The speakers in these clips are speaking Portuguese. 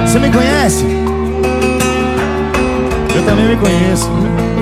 Você me conhece? Eu também me conheço.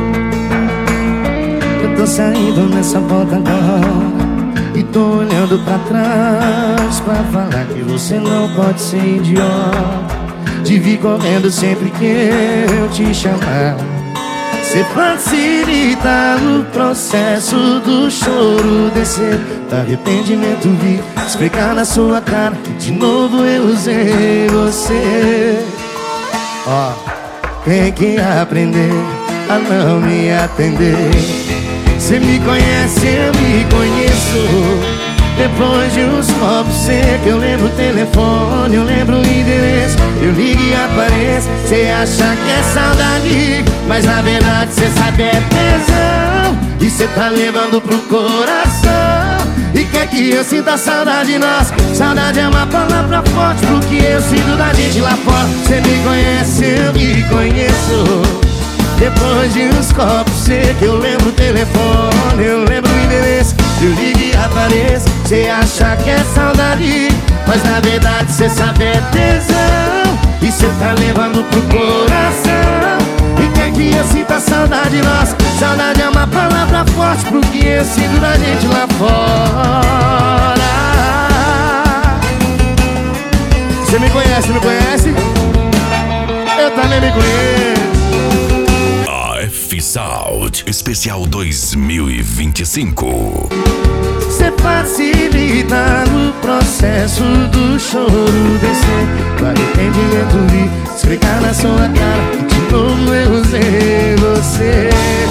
Eu tô saindo nessa volta agora e tô olhando pra trás pra falar que você não pode ser idiota de vir correndo sempre que eu te chamar. Você facilita o processo do choro descer, do arrependimento vir explicar na sua cara que de novo eu usei você. Ó, tem que aprender a não me atender. Você me conhece, eu me conheço. Depois de uns copos secos, eu lembro o telefone, eu lembro o endereço. Eu ligo e apareço, cê acha que é saudade, mas na verdade cê sabe é tesão. E cê tá levando pro coração e quer que eu sinta saudade nossa. Saudade é uma palavra forte pro que eu sinto da gente lá fora. Cê me conhece, eu me conheço. Depois de uns copos secos, eu lembro o telefone, eu lembro o endereço. Eu ligo e apareço, cê acha que é saudade, mas na verdade cê sabe é tesão. E cê tá levando pro coração e quer que eu sinta saudade nossa. Saudade é uma palavra forte pro que eu sinto da gente lá fora. Você me conhece, me conhece? Eu também me conheço. F-Sound Especial 2025. Cê facilita o processo do choro descer, do arrependimento vir explicar na sua cara que de novo eu usei você.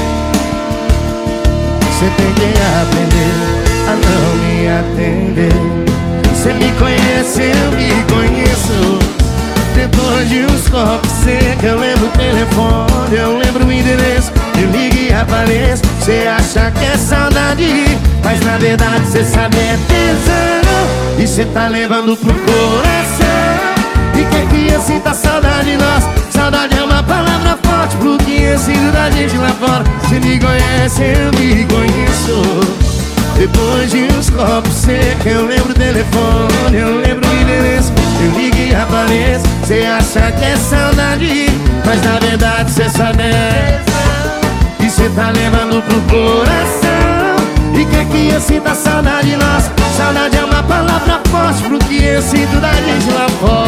Cê tem que aprender a não me atender. Cê me conhece, eu me conheço. Depois de uns copos secos, eu lembro o telefone, eu lembro o endereço. Eu ligo e apareço, cê acha que é saudade, mas na verdade cê sabe é tesão. E cê tá levando pro coração e quer que eu sinta saudade nossa. Saudade é uma palavra forte pro que eu sinto da gente lá fora. Cê me conhece, eu me conheço. Depois de uns copos secos, eu lembro o telefone, eu lembro o endereço. Eu ligo e apareço, cê acha que é saudade, mas na verdade cê sabe é tesão. E cê tá levando pro coração e quer que eu sinta saudade nossa. Saudade é uma palavra forte pro que eu sinto da gente lá fora.